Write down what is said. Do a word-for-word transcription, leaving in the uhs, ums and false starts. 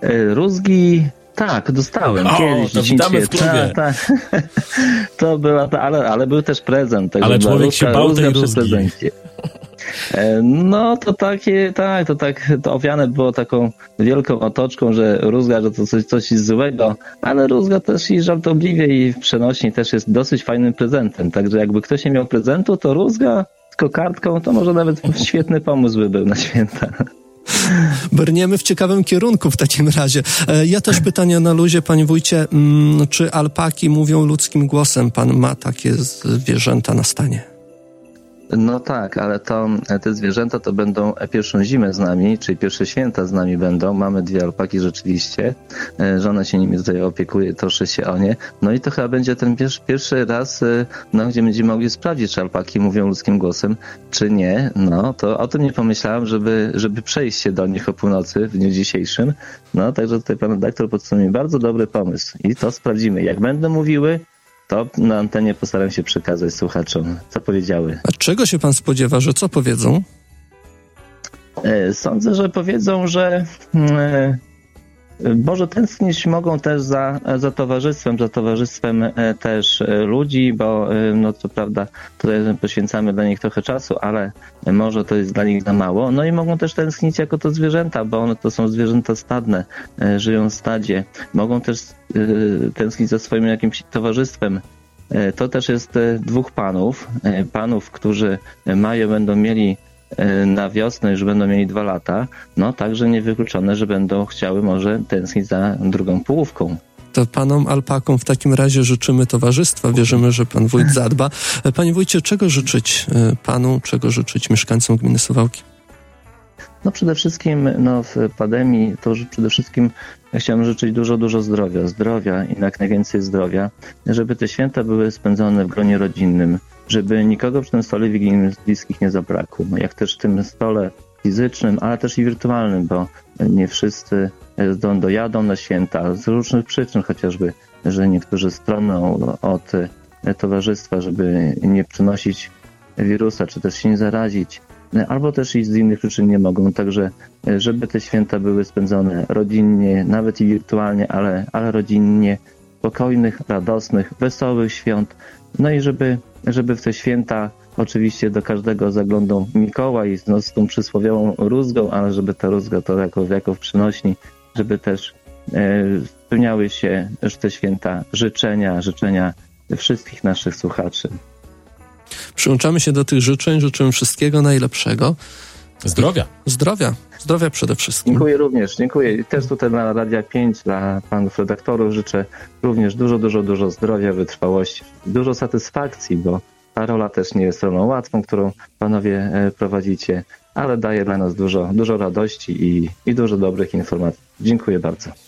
Rózgi... Tak, dostałem o, kiedyś. To witamy w klubie. Ta, ta. To była ta, ale, ale był też prezent. Ale człowiek rózga, się bał tej przy rózgi. prezencie. No to takie, tak, to tak, to owiane było taką wielką otoczką, że rózga, że to coś, coś złego, ale rózga też i żartobliwie i przenośni też jest dosyć fajnym prezentem. Także jakby ktoś nie miał prezentu, to rózga z kokardką, to może nawet świetny pomysł by był na święta. Brniemy w ciekawym kierunku w takim razie. Ja też pytanie na luzie, panie wójcie. Czy alpaki mówią ludzkim głosem? Pan ma takie zwierzęta na stanie? No tak, ale to te zwierzęta to będą pierwszą zimę z nami, czyli pierwsze święta z nami będą. Mamy dwie alpaki rzeczywiście. Żona się nimi tutaj opiekuje, troszczy się o nie. No i to chyba będzie ten pierwszy, pierwszy raz, no, gdzie będziemy mogli sprawdzić, czy alpaki mówią ludzkim głosem, czy nie. No to o tym nie pomyślałem, żeby, żeby przejść się do nich o północy w dniu dzisiejszym. No także tutaj pan redaktor podsunął mi bardzo dobry pomysł i to sprawdzimy. Jak będą mówiły, to na antenie postaram się przekazać słuchaczom, co powiedziały. A czego się pan spodziewa, że co powiedzą? Sądzę, że powiedzą, że może tęsknić mogą też za, za towarzystwem, za towarzystwem też ludzi, bo no co prawda tutaj poświęcamy dla nich trochę czasu, ale może to jest dla nich za mało. No i mogą też tęsknić jako to zwierzęta, bo one to są zwierzęta stadne, żyją w stadzie. Mogą też tęsknić za swoim jakimś towarzystwem. To też jest dwóch panów, panów, którzy mają, będą mieli na wiosnę, już będą mieli dwa lata, no także niewykluczone, że będą chciały może tęsknić za drugą połówką. To panom alpakom w takim razie życzymy towarzystwa. Wierzymy, że pan wójt zadba. Panie wójcie, czego życzyć panu, czego życzyć mieszkańcom gminy Suwałki? No przede wszystkim no, w pandemii to przede wszystkim chciałem życzyć dużo, dużo zdrowia. Zdrowia i jak najwięcej zdrowia, żeby te święta były spędzone w gronie rodzinnym, żeby nikogo przy tym stole wigilijnym z bliskich nie zabrakło. Jak też w tym stole fizycznym, ale też i wirtualnym, bo nie wszyscy do, dojadą na święta z różnych przyczyn, chociażby, że niektórzy stroną od towarzystwa, żeby nie przenosić wirusa, czy też się nie zarazić, albo też i z innych przyczyn nie mogą. Także żeby te święta były spędzone rodzinnie, nawet i wirtualnie, ale, ale rodzinnie, spokojnych, radosnych, wesołych świąt. No i żeby, żeby w te święta oczywiście do każdego zaglądał Mikołaj no, z tą przysłowiową rózgą, ale żeby ta rózga to jako, jako w przynośni, żeby też e, spełniały się już te święta życzenia, życzenia wszystkich naszych słuchaczy. Przyłączamy się do tych życzeń, życzymy wszystkiego najlepszego. Zdrowia. Zdrowia. Zdrowia przede wszystkim. Dziękuję również, dziękuję. Też tutaj na Radia pięć dla panów redaktorów życzę również dużo, dużo, dużo zdrowia, wytrwałości, dużo satysfakcji, bo ta rola też nie jest rolą łatwą, którą panowie prowadzicie, ale daje dla nas dużo, dużo radości i, i dużo dobrych informacji. Dziękuję bardzo.